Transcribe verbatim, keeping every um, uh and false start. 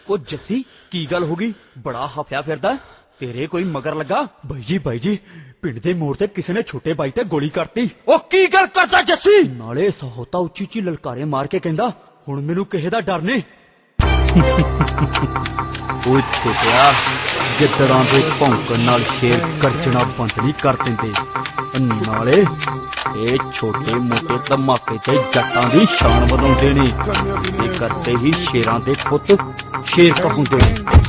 ਉਹ ਜੱਸੀ ਕੀ ਗੱਲ ਹੋ ਗਈ? ਬੜਾ ਹਫਿਆ ਫਿਰਦਾ, ਤੇਰੇ ਕੋਈ ਮਗਰ ਲੱਗਾ? ਬਾਈ ਜੀ ਬਾਈ ਜੀ, ਪਿੰਡ ਦੇ ਮੋੜ ਤੇ ਕਿਸੇ ਨੇ ਛੋਟੇ ਬਾਈ ਤੇ ਗੋਲੀ ਕਰਤੀ। ਉਹ ਕੀ ਗੱਲ ਕਰਦਾ ਜੱਸੀ? ਨਾਲੇ ਸਹੋਤਾ ਉੱਚੀ ਉੱਚੀ ਲਲਕਾਰੇ ਮਾਰ ਕੇ ਕਹਿੰਦਾ ਹੁਣ ਮੈਨੂੰ ਕਿਸੇ ਦਾ ਡਰ ਨਹੀਂ। ਉਹ ਛੋਟਿਆ, ਗਿੱਦੜਾਂ ਦੇ ਭੌਂਕਣ ਨਾਲ ਸ਼ੇਰ ਗਰਜਣਾ ਬੰਦ ਨਹੀਂ ਕਰ ਦਿੰਦੇ। ਨਾਲੇ ਇਹ ਛੋਟੇ ਮੋਟੇ ਧਮਾਕੇ ਤੇ ਜੱਟਾਂ ਦੀ ਸ਼ਾਨ ਵਧਾਉਂਦੇ ਨੇ। ਇਸੇ ਕਰਕੇ ਹੀ ਸ਼ੇਰਾਂ ਦੇ ਪੁੱਤ ਸ਼ੇਰ ਕਹਾਉਂਦੇ ਨੇ।